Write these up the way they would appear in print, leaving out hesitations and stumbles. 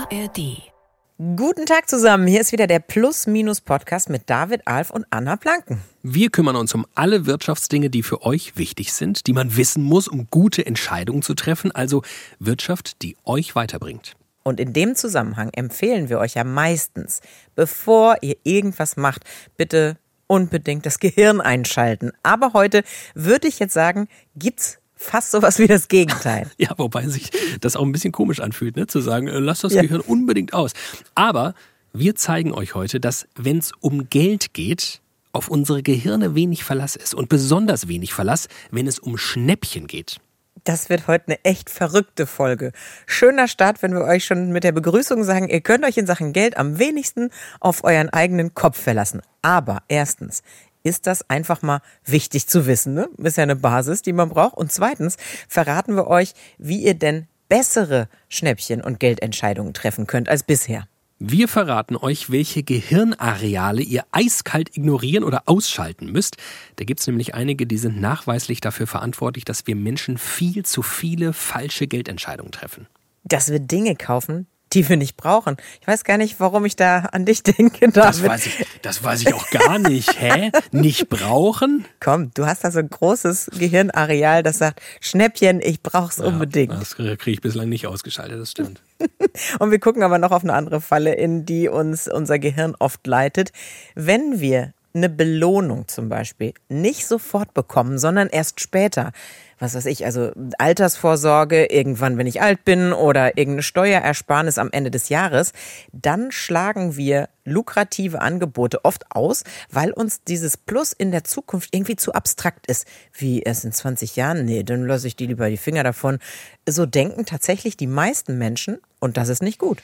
ARD. Guten Tag zusammen, hier ist wieder der Plus-Minus-Podcast mit David Alf und Anna Planken. Wir kümmern uns um alle Wirtschaftsdinge, die für euch wichtig sind, die man wissen muss, um gute Entscheidungen zu treffen, also Wirtschaft, die euch weiterbringt. Und in dem Zusammenhang empfehlen wir euch ja meistens, bevor ihr irgendwas macht, bitte unbedingt das Gehirn einschalten. Aber heute würde ich jetzt sagen, gibt's fast sowas wie das Gegenteil. Ja, wobei sich das auch ein bisschen komisch anfühlt, ne? Zu sagen, lasst das Gehirn unbedingt aus. Aber wir zeigen euch heute, dass, wenn es um Geld geht, auf unsere Gehirne wenig Verlass ist. Und besonders wenig Verlass, wenn es um Schnäppchen geht. Das wird heute eine echt verrückte Folge. Schöner Start, wenn wir euch schon mit der Begrüßung sagen, ihr könnt euch in Sachen Geld am wenigsten auf euren eigenen Kopf verlassen. Aber erstens ist das einfach mal wichtig zu wissen, ne? Ist ja eine Basis, die man braucht. Und zweitens verraten wir euch, wie ihr denn bessere Schnäppchen- und Geldentscheidungen treffen könnt als bisher. Wir verraten euch, welche Gehirnareale ihr eiskalt ignorieren oder ausschalten müsst. Da gibt es nämlich einige, die sind nachweislich dafür verantwortlich, dass wir Menschen viel zu viele falsche Geldentscheidungen treffen. Dass wir Dinge kaufen, die wir nicht brauchen. Ich weiß gar nicht, warum ich da an dich denke, David. Das weiß ich auch gar nicht. Hä? Nicht brauchen? Komm, du hast da so ein großes Gehirnareal, das sagt, Schnäppchen, ich brauch's unbedingt. Das kriege ich bislang nicht ausgeschaltet, das stimmt. Und wir gucken aber noch auf eine andere Falle, in die uns unser Gehirn oft leitet. Wenn wir eine Belohnung zum Beispiel nicht sofort bekommen, sondern erst später, was weiß ich, also Altersvorsorge, irgendwann, wenn ich alt bin oder irgendeine Steuerersparnis am Ende des Jahres, dann schlagen wir lukrative Angebote oft aus, weil uns dieses Plus in der Zukunft irgendwie zu abstrakt ist. Wie erst in 20 Jahren? Nee, dann lasse ich die lieber die Finger davon. So denken tatsächlich die meisten Menschen und das ist nicht gut.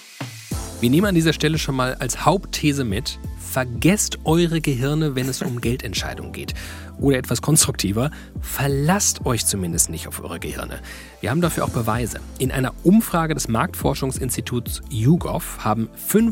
Wir nehmen an dieser Stelle schon mal als Hauptthese mit: Vergesst eure Gehirne, wenn es um Geldentscheidungen geht. Oder etwas konstruktiver, verlasst euch zumindest nicht auf eure Gehirne. Wir haben dafür auch Beweise. In einer Umfrage des Marktforschungsinstituts YouGov haben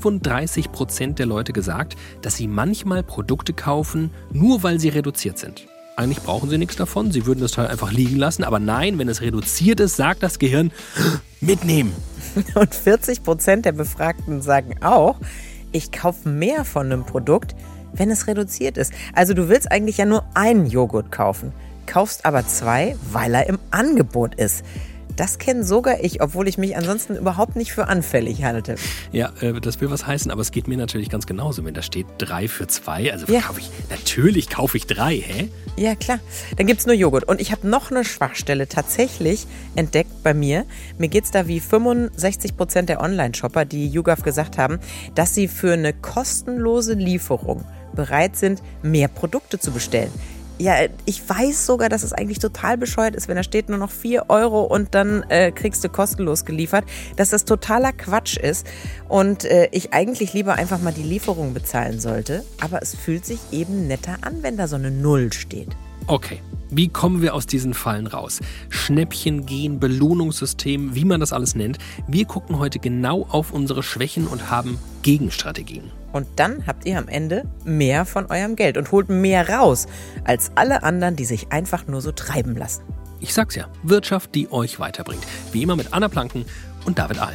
35% der Leute gesagt, dass sie manchmal Produkte kaufen, nur weil sie reduziert sind. Eigentlich brauchen sie nichts davon, sie würden das Teil einfach liegen lassen. Aber nein, wenn es reduziert ist, sagt das Gehirn, mitnehmen. Und 40% der Befragten sagen auch, ich kaufe mehr von einem Produkt, wenn es reduziert ist. Also du willst eigentlich ja nur einen Joghurt kaufen, kaufst aber 2, weil er im Angebot ist. Das kenne sogar ich, obwohl ich mich ansonsten überhaupt nicht für anfällig halte. Ja, das will was heißen, aber es geht mir natürlich ganz genauso. Wenn da steht 3 für 2, also ja. Natürlich kaufe ich 3, hä? Ja, klar. Dann gibt's nur Joghurt. Und ich habe noch eine Schwachstelle tatsächlich entdeckt bei mir. Mir geht's da wie 65% der Online-Shopper, die YouGov gesagt haben, dass sie für eine kostenlose Lieferung bereit sind, mehr Produkte zu bestellen. Ja, ich weiß sogar, dass es eigentlich total bescheuert ist, wenn da steht nur noch 4 € und dann kriegst du kostenlos geliefert, dass das totaler Quatsch ist und ich eigentlich lieber einfach mal die Lieferung bezahlen sollte. Aber es fühlt sich eben netter an, wenn da so eine 0 steht. Okay, wie kommen wir aus diesen Fallen raus? Schnäppchen gehen, Belohnungssystem, wie man das alles nennt. Wir gucken heute genau auf unsere Schwächen und haben Gegenstrategien. Und dann habt ihr am Ende mehr von eurem Geld und holt mehr raus als alle anderen, die sich einfach nur so treiben lassen. Ich sag's ja, Wirtschaft, die euch weiterbringt. Wie immer mit Anna Planken und David Alf.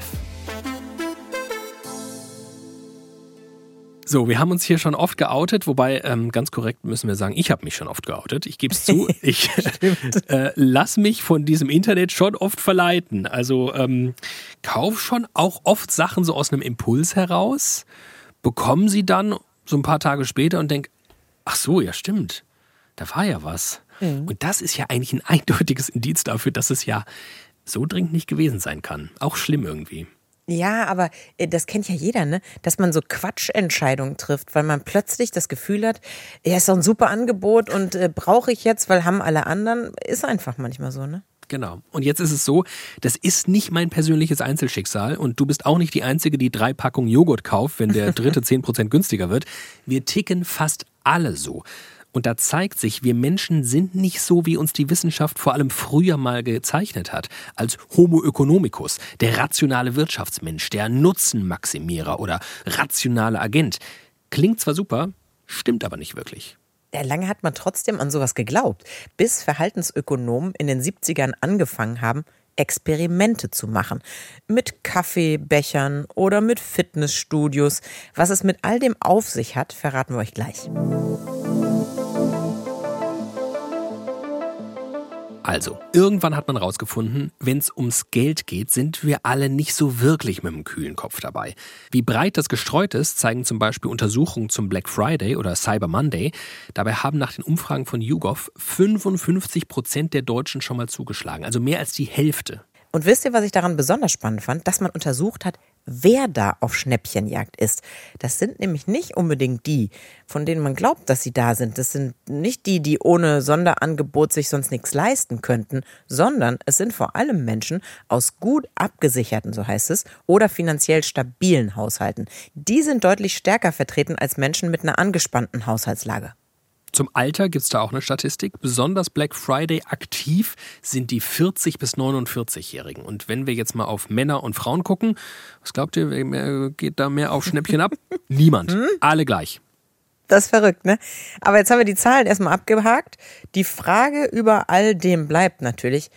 So, wir haben uns hier schon oft geoutet, wobei ganz korrekt müssen wir sagen, ich habe mich schon oft geoutet. Ich gebe es zu, ich lass mich von diesem Internet schon oft verleiten. Also kauf schon auch oft Sachen so aus einem Impuls heraus, bekomme sie dann so ein paar Tage später und denke, ach so, ja stimmt, da war ja was. Und das ist ja eigentlich ein eindeutiges Indiz dafür, dass es ja so dringend nicht gewesen sein kann. Auch schlimm irgendwie. Ja, aber das kennt ja jeder, ne? Dass man so Quatschentscheidungen trifft, weil man plötzlich das Gefühl hat, ja, ist doch ein super Angebot und brauche ich jetzt, weil haben alle anderen. Ist einfach manchmal so, ne? Genau. Und jetzt ist es so, das ist nicht mein persönliches Einzelschicksal und du bist auch nicht die Einzige, die 3 Packungen Joghurt kauft, wenn der dritte 10% günstiger wird. Wir ticken fast alle so. Und da zeigt sich, wir Menschen sind nicht so, wie uns die Wissenschaft vor allem früher mal gezeichnet hat. Als Homo economicus, der rationale Wirtschaftsmensch, der Nutzenmaximierer oder rationale Agent. Klingt zwar super, stimmt aber nicht wirklich. Ja, lange hat man trotzdem an sowas geglaubt, bis Verhaltensökonomen in den 70ern angefangen haben, Experimente zu machen. Mit Kaffeebechern oder mit Fitnessstudios. Was es mit all dem auf sich hat, verraten wir euch gleich. Also, irgendwann hat man rausgefunden, wenn es ums Geld geht, sind wir alle nicht so wirklich mit einem kühlen Kopf dabei. Wie breit das gestreut ist, zeigen zum Beispiel Untersuchungen zum Black Friday oder Cyber Monday. Dabei haben nach den Umfragen von YouGov 55% der Deutschen schon mal zugeschlagen, also mehr als die Hälfte. Und wisst ihr, was ich daran besonders spannend fand? Dass man untersucht hat, wer da auf Schnäppchenjagd ist. Das sind nämlich nicht unbedingt die, von denen man glaubt, dass sie da sind. Das sind nicht die, die ohne Sonderangebot sich sonst nichts leisten könnten, sondern es sind vor allem Menschen aus gut abgesicherten, so heißt es, oder finanziell stabilen Haushalten. Die sind deutlich stärker vertreten als Menschen mit einer angespannten Haushaltslage. Zum Alter gibt es da auch eine Statistik. Besonders Black Friday aktiv sind die 40- bis 49-Jährigen. Und wenn wir jetzt mal auf Männer und Frauen gucken, was glaubt ihr, wer geht da mehr auf Schnäppchen ab? Niemand. Alle gleich. Das ist verrückt, ne? Aber jetzt haben wir die Zahlen erstmal abgehakt. Die Frage über all dem bleibt natürlich,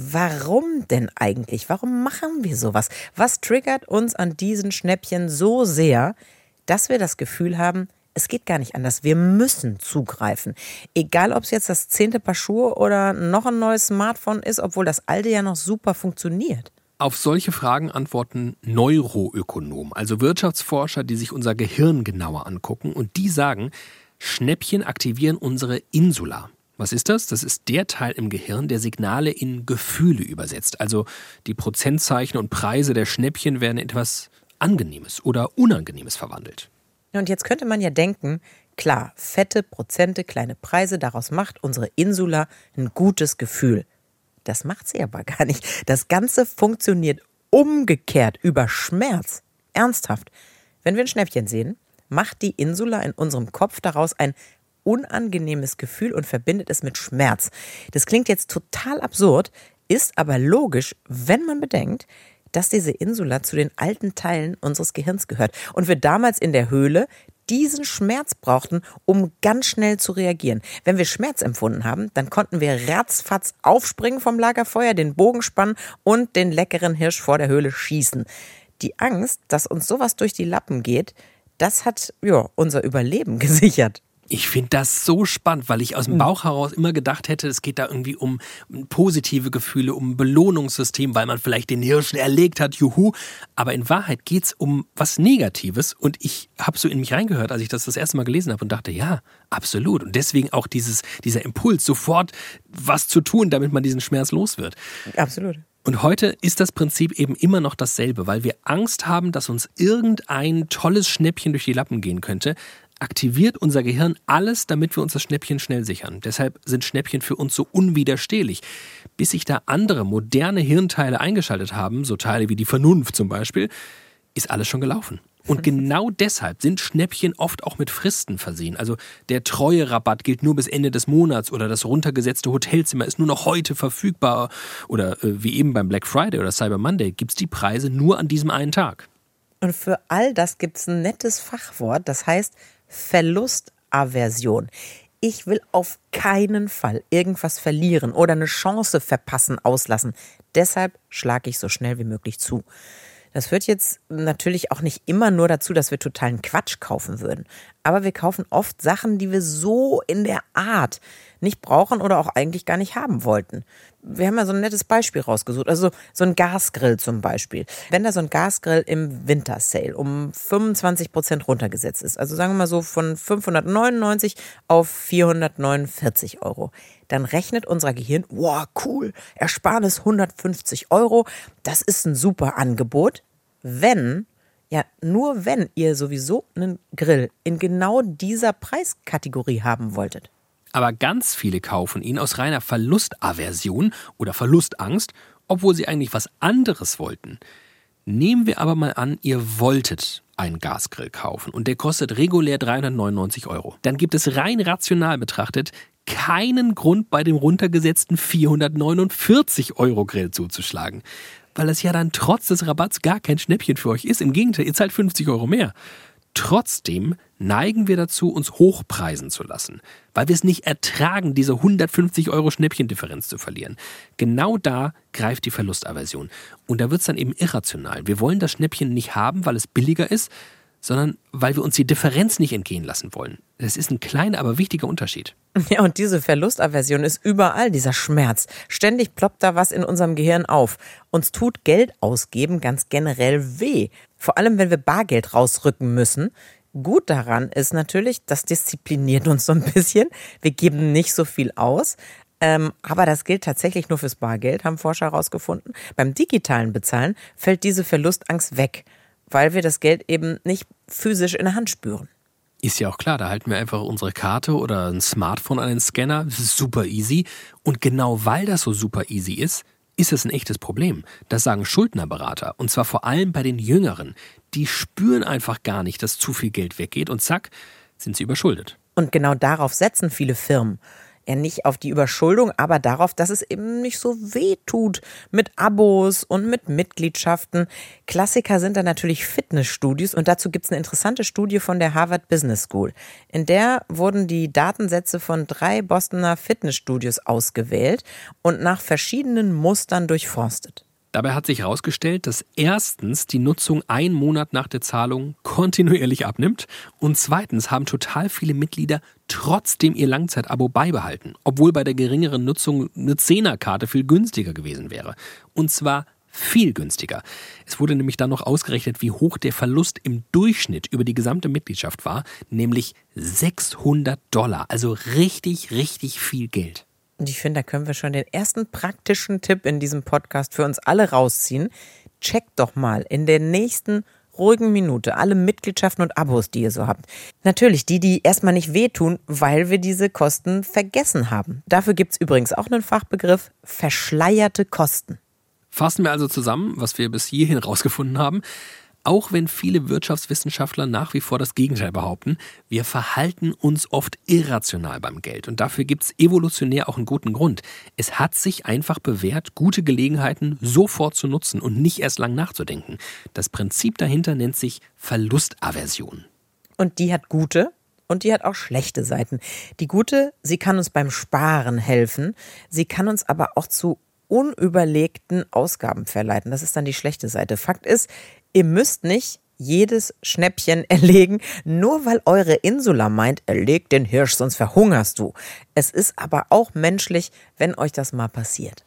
warum denn eigentlich? Warum machen wir sowas? Was triggert uns an diesen Schnäppchen so sehr, dass wir das Gefühl haben, es geht gar nicht anders. Wir müssen zugreifen. Egal, ob es jetzt das 10. Paar Schuhe oder noch ein neues Smartphone ist, obwohl das alte ja noch super funktioniert. Auf solche Fragen antworten Neuroökonomen, also Wirtschaftsforscher, die sich unser Gehirn genauer angucken. Und die sagen, Schnäppchen aktivieren unsere Insula. Was ist das? Das ist der Teil im Gehirn, der Signale in Gefühle übersetzt. Also die Prozentzeichen und Preise der Schnäppchen werden in etwas Angenehmes oder Unangenehmes verwandelt. Und jetzt könnte man ja denken, klar, fette Prozente, kleine Preise, daraus macht unsere Insula ein gutes Gefühl. Das macht sie aber gar nicht. Das Ganze funktioniert umgekehrt über Schmerz. Ernsthaft. Wenn wir ein Schnäppchen sehen, macht die Insula in unserem Kopf daraus ein unangenehmes Gefühl und verbindet es mit Schmerz. Das klingt jetzt total absurd, ist aber logisch, wenn man bedenkt, dass diese Insula zu den alten Teilen unseres Gehirns gehört und wir damals in der Höhle diesen Schmerz brauchten, um ganz schnell zu reagieren. Wenn wir Schmerz empfunden haben, dann konnten wir ratzfatz aufspringen vom Lagerfeuer, den Bogen spannen und den leckeren Hirsch vor der Höhle schießen. Die Angst, dass uns sowas durch die Lappen geht, das hat unser Überleben gesichert. Ich finde das so spannend, weil ich aus dem Bauch heraus immer gedacht hätte, es geht da irgendwie um positive Gefühle, um ein Belohnungssystem, weil man vielleicht den Hirschen erlegt hat, juhu. Aber in Wahrheit geht es um was Negatives und ich habe so in mich reingehört, als ich das erste Mal gelesen habe und dachte, ja, absolut. Und deswegen auch dieser Impuls, sofort was zu tun, damit man diesen Schmerz los wird. Absolut. Und heute ist das Prinzip eben immer noch dasselbe, weil wir Angst haben, dass uns irgendein tolles Schnäppchen durch die Lappen gehen könnte, aktiviert unser Gehirn alles, damit wir uns das Schnäppchen schnell sichern. Deshalb sind Schnäppchen für uns so unwiderstehlich. Bis sich da andere moderne Hirnteile eingeschaltet haben, so Teile wie die Vernunft zum Beispiel, ist alles schon gelaufen. Und genau deshalb sind Schnäppchen oft auch mit Fristen versehen. Also der Treuerabatt gilt nur bis Ende des Monats oder das runtergesetzte Hotelzimmer ist nur noch heute verfügbar. Oder wie eben beim Black Friday oder Cyber Monday gibt es die Preise nur an diesem einen Tag. Und für all das gibt es ein nettes Fachwort, das heißt Verlustaversion. Ich will auf keinen Fall irgendwas verlieren oder eine Chance verpassen, auslassen. Deshalb schlage ich so schnell wie möglich zu. Das führt jetzt natürlich auch nicht immer nur dazu, dass wir totalen Quatsch kaufen würden. Aber wir kaufen oft Sachen, die wir so in der Art nicht brauchen oder auch eigentlich gar nicht haben wollten. Wir haben ja so ein nettes Beispiel rausgesucht. Also so ein Gasgrill zum Beispiel. Wenn da so ein Gasgrill im Wintersale um 25% runtergesetzt ist, also sagen wir mal so von 599 auf 449 €, dann rechnet unser Gehirn, wow, cool, Ersparnis 150 €, das ist ein super Angebot. Nur wenn ihr sowieso einen Grill in genau dieser Preiskategorie haben wolltet. Aber ganz viele kaufen ihn aus reiner Verlustaversion oder Verlustangst, obwohl sie eigentlich was anderes wollten. Nehmen wir aber mal an, ihr wolltet einen Gasgrill kaufen und der kostet regulär 399 €. Dann gibt es rein rational betrachtet keinen Grund, bei dem runtergesetzten 449 € Grill zuzuschlagen. Weil es ja dann trotz des Rabatts gar kein Schnäppchen für euch ist. Im Gegenteil, ihr zahlt 50 € mehr. trotzdem neigen wir dazu, uns hochpreisen zu lassen, weil wir es nicht ertragen, diese 150 € Schnäppchendifferenz zu verlieren. Genau da greift die Verlustaversion. Und da wird es dann eben irrational. Wir wollen das Schnäppchen nicht haben, weil es billiger ist, sondern weil wir uns die Differenz nicht entgehen lassen wollen. Das ist ein kleiner, aber wichtiger Unterschied. Ja, und diese Verlustaversion ist überall, dieser Schmerz. Ständig ploppt da was in unserem Gehirn auf. Uns tut Geld ausgeben ganz generell weh. Vor allem, wenn wir Bargeld rausrücken müssen. Gut daran ist natürlich, das diszipliniert uns so ein bisschen. Wir geben nicht so viel aus. Aber das gilt tatsächlich nur fürs Bargeld, haben Forscher herausgefunden. Beim digitalen Bezahlen fällt diese Verlustangst weg, weil wir das Geld eben nicht physisch in der Hand spüren. Ist ja auch klar, da halten wir einfach unsere Karte oder ein Smartphone an den Scanner. Das ist super easy. Und genau weil das so super easy ist es ein echtes Problem. Das sagen Schuldnerberater. Und zwar vor allem bei den Jüngeren. Die spüren einfach gar nicht, dass zu viel Geld weggeht und zack, sind sie überschuldet. Und genau darauf setzen viele Firmen. Ja, nicht auf die Überschuldung, aber darauf, dass es eben nicht so weh tut mit Abos und mit Mitgliedschaften. Klassiker sind da natürlich Fitnessstudios und dazu gibt es eine interessante Studie von der Harvard Business School. In der wurden die Datensätze von 3 Bostoner Fitnessstudios ausgewählt und nach verschiedenen Mustern durchforstet. Dabei hat sich herausgestellt, dass erstens die Nutzung 1 Monat nach der Zahlung kontinuierlich abnimmt und zweitens haben total viele Mitglieder trotzdem ihr Langzeitabo beibehalten, obwohl bei der geringeren Nutzung eine 10er-Karte viel günstiger gewesen wäre. Und zwar viel günstiger. Es wurde nämlich dann noch ausgerechnet, wie hoch der Verlust im Durchschnitt über die gesamte Mitgliedschaft war, nämlich $600, also richtig, richtig viel Geld. Und ich finde, da können wir schon den ersten praktischen Tipp in diesem Podcast für uns alle rausziehen. Checkt doch mal in der nächsten ruhigen Minute alle Mitgliedschaften und Abos, die ihr so habt. Natürlich die erstmal nicht wehtun, weil wir diese Kosten vergessen haben. Dafür gibt es übrigens auch einen Fachbegriff: verschleierte Kosten. Fassen wir also zusammen, was wir bis hierhin rausgefunden haben. Auch wenn viele Wirtschaftswissenschaftler nach wie vor das Gegenteil behaupten, wir verhalten uns oft irrational beim Geld. Und dafür gibt es evolutionär auch einen guten Grund. Es hat sich einfach bewährt, gute Gelegenheiten sofort zu nutzen und nicht erst lang nachzudenken. Das Prinzip dahinter nennt sich Verlustaversion. Und die hat gute und die hat auch schlechte Seiten. Die gute, sie kann uns beim Sparen helfen. Sie kann uns aber auch zu unüberlegten Ausgaben verleiten. Das ist dann die schlechte Seite. Fakt ist, ihr müsst nicht jedes Schnäppchen erlegen, nur weil eure Insula meint, erleg den Hirsch, sonst verhungerst du. Es ist aber auch menschlich, wenn euch das mal passiert.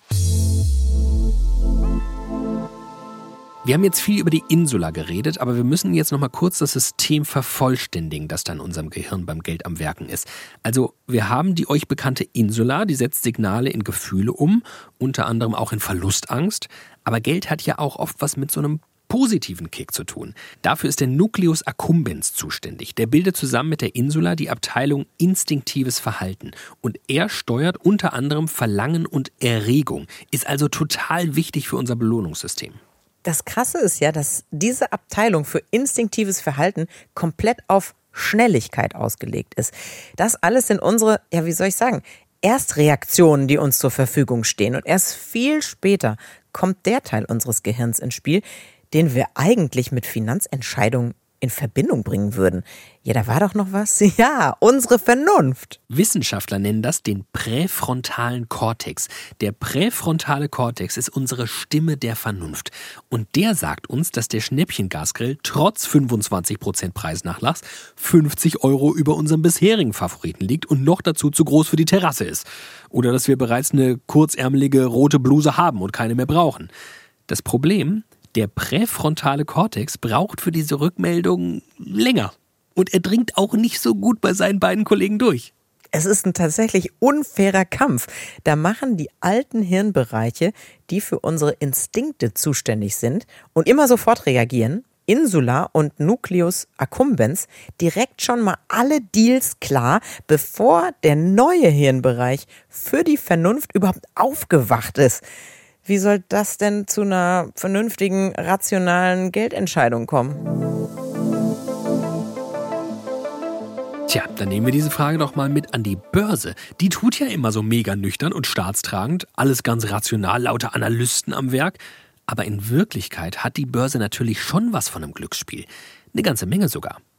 Wir haben jetzt viel über die Insula geredet, aber wir müssen jetzt noch mal kurz das System vervollständigen, das da in unserem Gehirn beim Geld am Werken ist. Also wir haben die euch bekannte Insula, die setzt Signale in Gefühle um, unter anderem auch in Verlustangst. Aber Geld hat ja auch oft was mit so einem positiven Kick zu tun. Dafür ist der Nucleus accumbens zuständig. Der bildet zusammen mit der Insula die Abteilung instinktives Verhalten. Und er steuert unter anderem Verlangen und Erregung, ist also total wichtig für unser Belohnungssystem. Das Krasse ist ja, dass diese Abteilung für instinktives Verhalten komplett auf Schnelligkeit ausgelegt ist. Das alles sind unsere, Erstreaktionen, die uns zur Verfügung stehen. Und erst viel später kommt der Teil unseres Gehirns ins Spiel, den wir eigentlich mit Finanzentscheidungen in Verbindung bringen würden. Ja, da war doch noch was. Ja, unsere Vernunft. Wissenschaftler nennen das den präfrontalen Kortex. Der präfrontale Kortex ist unsere Stimme der Vernunft. Und der sagt uns, dass der Schnäppchengasgrill trotz 25% Preisnachlass 50 € über unserem bisherigen Favoriten liegt und noch dazu zu groß für die Terrasse ist. Oder dass wir bereits eine kurzärmelige rote Bluse haben und keine mehr brauchen. Das Problem: der präfrontale Kortex braucht für diese Rückmeldung länger. Und er dringt auch nicht so gut bei seinen beiden Kollegen durch. Es ist ein tatsächlich unfairer Kampf. Da machen die alten Hirnbereiche, die für unsere Instinkte zuständig sind und immer sofort reagieren, Insula und Nucleus accumbens, direkt schon mal alle Deals klar, bevor der neue Hirnbereich für die Vernunft überhaupt aufgewacht ist. Wie soll das denn zu einer vernünftigen, rationalen Geldentscheidung kommen? Tja, dann nehmen wir diese Frage doch mal mit an die Börse. Die tut ja immer so mega nüchtern und staatstragend, alles ganz rational, lauter Analysten am Werk. Aber in Wirklichkeit hat die Börse natürlich schon was von einem Glücksspiel. Eine ganze Menge sogar.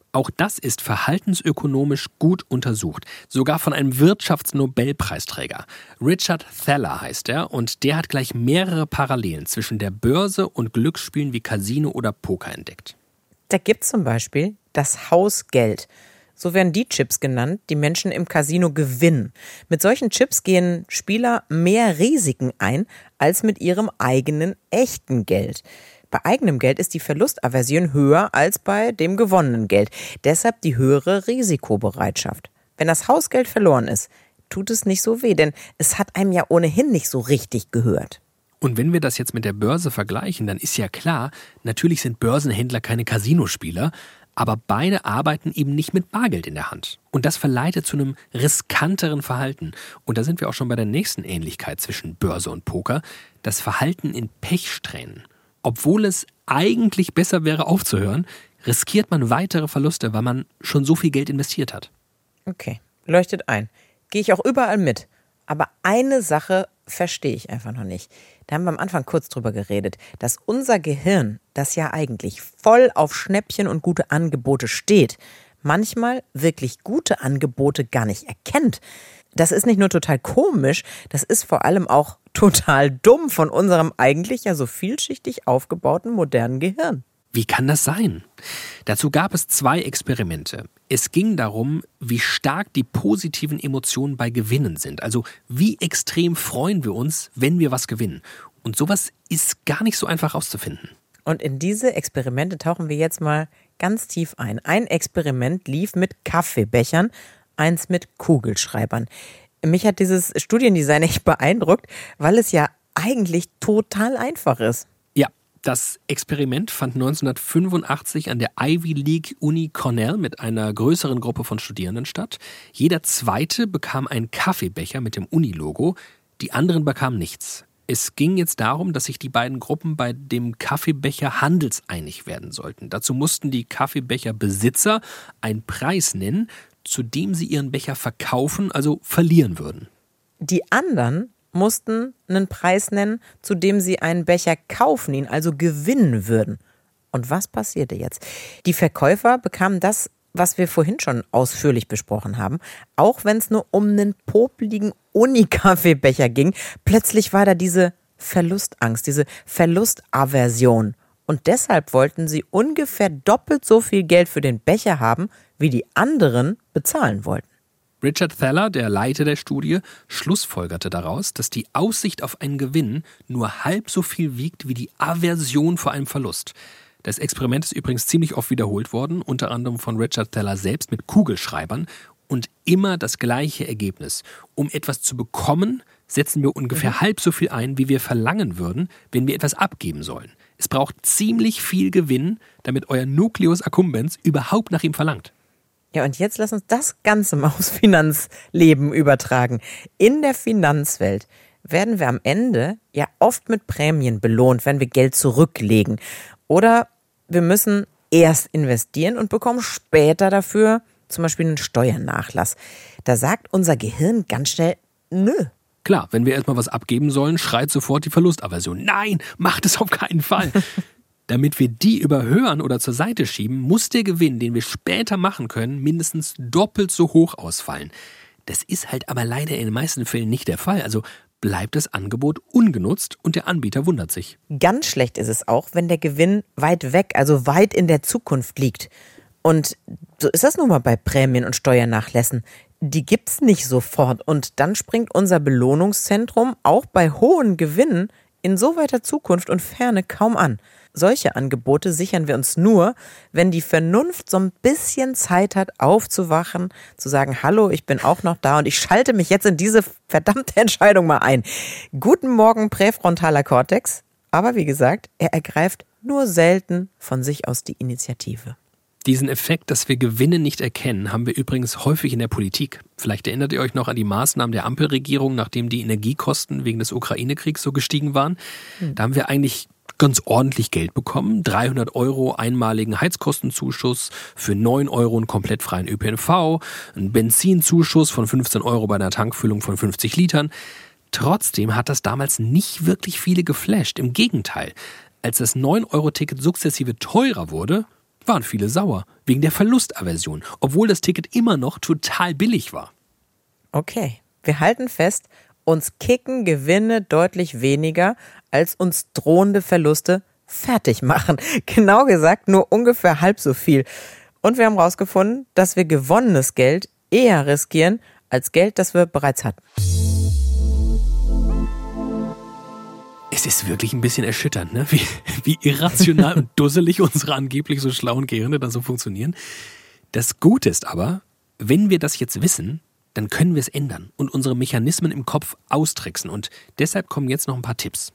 Auch das ist verhaltensökonomisch gut untersucht, sogar von einem Wirtschaftsnobelpreisträger. Richard Thaler heißt er und der hat gleich mehrere Parallelen zwischen der Börse und Glücksspielen wie Casino oder Poker entdeckt. Da gibt es zum Beispiel das Hausgeld. So werden die Chips genannt, die Menschen im Casino gewinnen. Mit solchen Chips gehen Spieler mehr Risiken ein als mit ihrem eigenen echten Geld. Bei eigenem Geld ist die Verlustaversion höher als bei dem gewonnenen Geld. Deshalb die höhere Risikobereitschaft. Wenn das Hausgeld verloren ist, tut es nicht so weh, denn es hat einem ja ohnehin nicht so richtig gehört. Und wenn wir das jetzt mit der Börse vergleichen, dann ist ja klar, natürlich sind Börsenhändler keine Casinospieler, aber beide arbeiten eben nicht mit Bargeld in der Hand. Und das verleitet zu einem riskanteren Verhalten. Und da sind wir auch schon bei der nächsten Ähnlichkeit zwischen Börse und Poker, das Verhalten in Pechsträhnen. Obwohl es eigentlich besser wäre aufzuhören, riskiert man weitere Verluste, weil man schon so viel Geld investiert hat. Okay, leuchtet ein. Gehe ich auch überall mit. Aber eine Sache verstehe ich einfach noch nicht. Da haben wir am Anfang kurz drüber geredet, dass unser Gehirn, das ja eigentlich voll auf Schnäppchen und gute Angebote steht, manchmal wirklich gute Angebote gar nicht erkennt. Das ist nicht nur total komisch, das ist vor allem auch total dumm von unserem eigentlich ja so vielschichtig aufgebauten modernen Gehirn. Wie kann das sein? Dazu gab es 2 Experimente. Es ging darum, wie stark die positiven Emotionen bei Gewinnen sind. Also wie extrem freuen wir uns, wenn wir was gewinnen. Und sowas ist gar nicht so einfach rauszufinden. Und in diese Experimente tauchen wir jetzt mal ganz tief ein. Ein Experiment lief mit Kaffeebechern, eins mit Kugelschreibern. Mich hat dieses Studiendesign echt beeindruckt, weil es ja eigentlich total einfach ist. Ja, das Experiment fand 1985 an der Ivy League Uni Cornell mit einer größeren Gruppe von Studierenden statt. Jeder Zweite bekam einen Kaffeebecher mit dem Uni-Logo, die anderen bekamen nichts. Es ging jetzt darum, dass sich die beiden Gruppen bei dem Kaffeebecher handelseinig werden sollten. Dazu mussten die Kaffeebecherbesitzer einen Preis nennen, zu dem sie ihren Becher verkaufen, also verlieren würden. Die anderen mussten einen Preis nennen, zu dem sie einen Becher kaufen, ihn also gewinnen würden. Und was passierte jetzt? Die Verkäufer bekamen das, was wir vorhin schon ausführlich besprochen haben, auch wenn es nur um einen popeligen Uni-Kaffeebecher ging. Plötzlich war da diese Verlustangst, diese Verlustaversion. Und deshalb wollten sie ungefähr doppelt so viel Geld für den Becher haben, wie die anderen bezahlen wollten. Richard Thaler, der Leiter der Studie, schlussfolgerte daraus, dass die Aussicht auf einen Gewinn nur halb so viel wiegt wie die Aversion vor einem Verlust. Das Experiment ist übrigens ziemlich oft wiederholt worden, unter anderem von Richard Thaler selbst mit Kugelschreibern. Und immer das gleiche Ergebnis. Um etwas zu bekommen, setzen wir ungefähr halb so viel ein, wie wir verlangen würden, wenn wir etwas abgeben sollen. Es braucht ziemlich viel Gewinn, damit euer Nucleus accumbens überhaupt nach ihm verlangt. Ja, und jetzt lass uns das Ganze mal aufs Finanzleben übertragen. In der Finanzwelt werden wir am Ende ja oft mit Prämien belohnt, wenn wir Geld zurücklegen. Oder wir müssen erst investieren und bekommen später dafür zum Beispiel einen Steuernachlass. Da sagt unser Gehirn ganz schnell, nö. Klar, wenn wir erstmal was abgeben sollen, schreit sofort die Verlustaversion. Nein, macht es auf keinen Fall. Damit wir die überhören oder zur Seite schieben, muss der Gewinn, den wir später machen können, mindestens doppelt so hoch ausfallen. Das ist halt aber leider in den meisten Fällen nicht der Fall. Also bleibt das Angebot ungenutzt und der Anbieter wundert sich. Ganz schlecht ist es auch, wenn der Gewinn weit weg, also weit in der Zukunft liegt. Und so ist das nun mal bei Prämien und Steuernachlässen. Die gibt's nicht sofort und dann springt unser Belohnungszentrum auch bei hohen Gewinnen in so weiter Zukunft und Ferne kaum an. Solche Angebote sichern wir uns nur, wenn die Vernunft so ein bisschen Zeit hat, aufzuwachen, zu sagen, hallo, ich bin auch noch da und ich schalte mich jetzt in diese verdammte Entscheidung mal ein. Guten Morgen, präfrontaler Kortex. Aber wie gesagt, er ergreift nur selten von sich aus die Initiative. Diesen Effekt, dass wir Gewinne nicht erkennen, haben wir übrigens häufig in der Politik. Vielleicht erinnert ihr euch noch an die Maßnahmen der Ampelregierung, nachdem die Energiekosten wegen des Ukraine-Kriegs so gestiegen waren. Da haben wir eigentlich ganz ordentlich Geld bekommen. 300 € einmaligen Heizkostenzuschuss, für 9 € einen komplett freien ÖPNV, ein Benzinzuschuss von 15 € bei einer Tankfüllung von 50 Litern. Trotzdem hat das damals nicht wirklich viele geflasht. Im Gegenteil, als das 9-Euro-Ticket sukzessive teurer wurde, waren viele sauer, wegen der Verlustaversion, obwohl das Ticket immer noch total billig war. Okay, wir halten fest, uns kicken Gewinne deutlich weniger, als uns drohende Verluste fertig machen. Genau gesagt, nur ungefähr halb so viel. Und wir haben herausgefunden, dass wir gewonnenes Geld eher riskieren, als Geld, das wir bereits hatten. Es ist wirklich ein bisschen erschütternd, ne? Wie irrational und dusselig unsere angeblich so schlauen Gehirne dann so funktionieren. Das Gute ist aber, wenn wir das jetzt wissen, dann können wir es ändern und unsere Mechanismen im Kopf austricksen. Und deshalb kommen jetzt noch ein paar Tipps.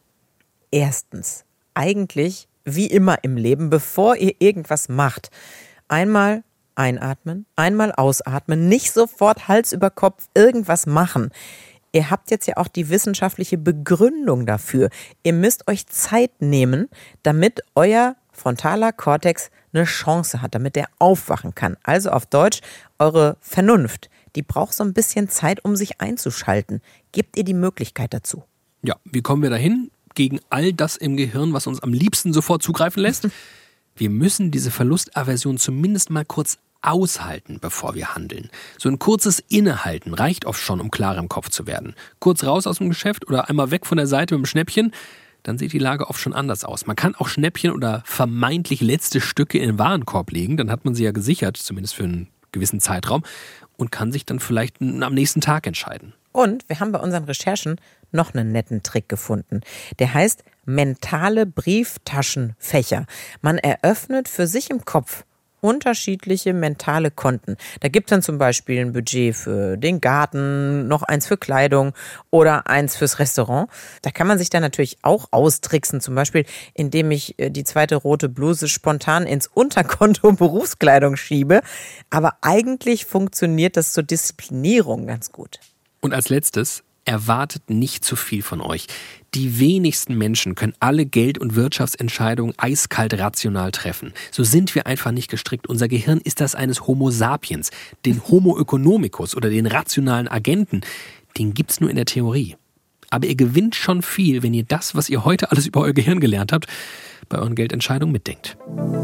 Erstens, eigentlich wie immer im Leben, bevor ihr irgendwas macht, einmal einatmen, einmal ausatmen, nicht sofort Hals über Kopf irgendwas machen. Ihr habt jetzt ja auch die wissenschaftliche Begründung dafür. Ihr müsst euch Zeit nehmen, damit euer frontaler Kortex eine Chance hat, damit er aufwachen kann. Also auf Deutsch, eure Vernunft, die braucht so ein bisschen Zeit, um sich einzuschalten. Gebt ihr die Möglichkeit dazu? Ja, wie kommen wir dahin? Gegen all das im Gehirn, was uns am liebsten sofort zugreifen lässt? Wir müssen diese Verlustaversion zumindest mal kurz aushalten, bevor wir handeln. So ein kurzes Innehalten reicht oft schon, um klarer im Kopf zu werden. Kurz raus aus dem Geschäft oder einmal weg von der Seite mit dem Schnäppchen, dann sieht die Lage oft schon anders aus. Man kann auch Schnäppchen oder vermeintlich letzte Stücke in den Warenkorb legen, dann hat man sie ja gesichert, zumindest für einen gewissen Zeitraum, und kann sich dann vielleicht am nächsten Tag entscheiden. Und wir haben bei unseren Recherchen noch einen netten Trick gefunden. Der heißt mentale Brieftaschenfächer. Man eröffnet für sich im Kopf unterschiedliche mentale Konten. Da gibt es dann zum Beispiel ein Budget für den Garten, noch eins für Kleidung oder eins fürs Restaurant. Da kann man sich dann natürlich auch austricksen, zum Beispiel indem ich die zweite rote Bluse spontan ins Unterkonto Berufskleidung schiebe. Aber eigentlich funktioniert das zur Disziplinierung ganz gut. Und als letztes, erwartet nicht zu viel von euch. Die wenigsten Menschen können alle Geld- und Wirtschaftsentscheidungen eiskalt rational treffen. So sind wir einfach nicht gestrickt. Unser Gehirn ist das eines Homo sapiens. Den Homo economicus oder den rationalen Agenten, den gibt's nur in der Theorie. Aber ihr gewinnt schon viel, wenn ihr das, was ihr heute alles über euer Gehirn gelernt habt, bei euren Geldentscheidungen mitdenkt.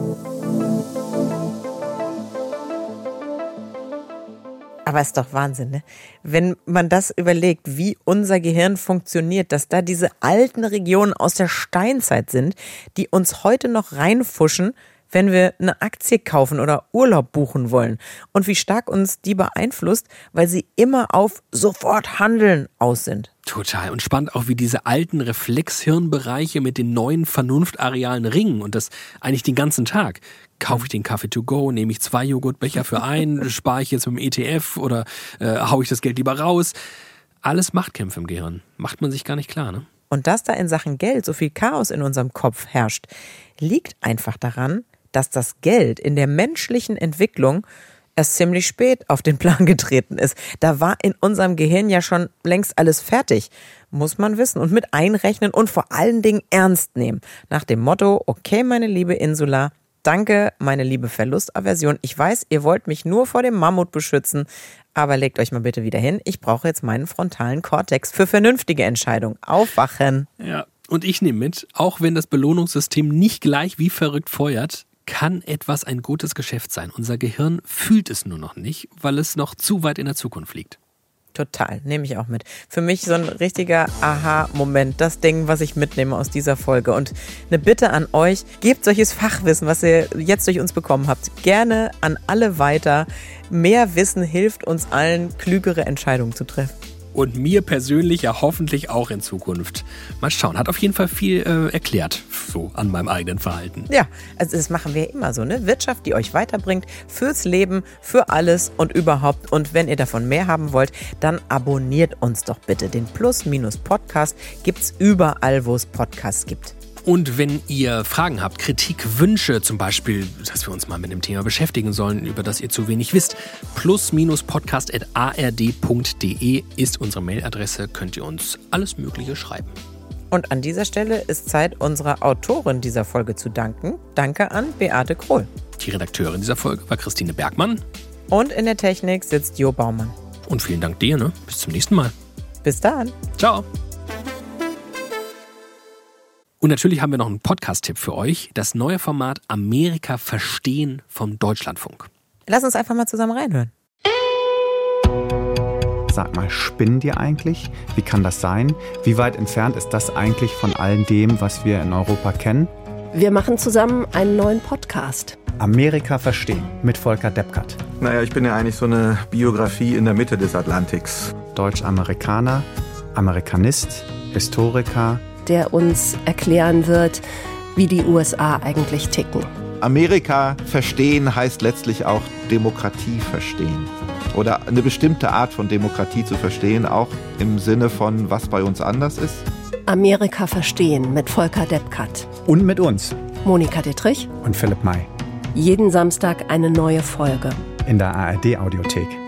Aber ist doch Wahnsinn, ne? Wenn man das überlegt, wie unser Gehirn funktioniert, dass da diese alten Regionen aus der Steinzeit sind, die uns heute noch reinfuschen, wenn wir eine Aktie kaufen oder Urlaub buchen wollen. Und wie stark uns die beeinflusst, weil sie immer auf sofort handeln aus sind. Total. Und spannend auch, wie diese alten Reflexhirnbereiche mit den neuen Vernunftarealen ringen und das eigentlich den ganzen Tag. Kaufe ich den Kaffee to go, nehme ich 2 Joghurtbecher für einen, spare ich jetzt mit dem ETF oder haue ich das Geld lieber raus? Alles Machtkämpfe im Gehirn. Macht man sich gar nicht klar, ne? Und dass da in Sachen Geld so viel Chaos in unserem Kopf herrscht, liegt einfach daran, dass das Geld in der menschlichen Entwicklung erst ziemlich spät auf den Plan getreten ist. Da war in unserem Gehirn ja schon längst alles fertig. Muss man wissen und mit einrechnen und vor allen Dingen ernst nehmen. Nach dem Motto, okay, meine liebe Insula, danke, meine liebe Verlustaversion. Ich weiß, ihr wollt mich nur vor dem Mammut beschützen, aber legt euch mal bitte wieder hin. Ich brauche jetzt meinen frontalen Kortex für vernünftige Entscheidungen. Aufwachen. Ja, und ich nehme mit, auch wenn das Belohnungssystem nicht gleich wie verrückt feuert, kann etwas ein gutes Geschäft sein. Unser Gehirn fühlt es nur noch nicht, weil es noch zu weit in der Zukunft liegt. Total, nehme ich auch mit. Für mich so ein richtiger Aha-Moment, das Ding, was ich mitnehme aus dieser Folge. Und eine Bitte an euch, gebt solches Fachwissen, was ihr jetzt durch uns bekommen habt, gerne an alle weiter. Mehr Wissen hilft uns allen, klügere Entscheidungen zu treffen. Und mir persönlich ja hoffentlich auch in Zukunft. Mal schauen, hat auf jeden Fall viel erklärt, so an meinem eigenen Verhalten. Ja, also das machen wir immer so, ne? Wirtschaft, die euch weiterbringt, fürs Leben, für alles und überhaupt. Und wenn ihr davon mehr haben wollt, dann abonniert uns doch bitte. Den Plus-Minus-Podcast gibt's überall, wo es Podcasts gibt. Und wenn ihr Fragen habt, Kritik, Wünsche, zum Beispiel, dass wir uns mal mit dem Thema beschäftigen sollen, über das ihr zu wenig wisst, plus-podcast@ard.de ist unsere Mailadresse, könnt ihr uns alles Mögliche schreiben. Und an dieser Stelle ist Zeit, unserer Autorin dieser Folge zu danken. Danke an Beate Krohl. Die Redakteurin dieser Folge war Christine Bergmann. Und in der Technik sitzt Jo Baumann. Und vielen Dank dir, ne? Bis zum nächsten Mal. Bis dann. Ciao. Und natürlich haben wir noch einen Podcast-Tipp für euch. Das neue Format Amerika verstehen vom Deutschlandfunk. Lass uns einfach mal zusammen reinhören. Sag mal, spinnen die eigentlich? Wie kann das sein? Wie weit entfernt ist das eigentlich von all dem, was wir in Europa kennen? Wir machen zusammen einen neuen Podcast. Amerika verstehen mit Volker Deppkert. Naja, ich bin ja eigentlich so eine Biografie in der Mitte des Atlantiks. Deutsch-Amerikaner, Amerikanist, Historiker. Der uns erklären wird, wie die USA eigentlich ticken. Amerika verstehen heißt letztlich auch Demokratie verstehen. Oder eine bestimmte Art von Demokratie zu verstehen, auch im Sinne von, was bei uns anders ist. Amerika verstehen mit Volker Deppkert. Und mit uns. Monika Dittrich. Und Philipp May. Jeden Samstag eine neue Folge. In der ARD-Audiothek.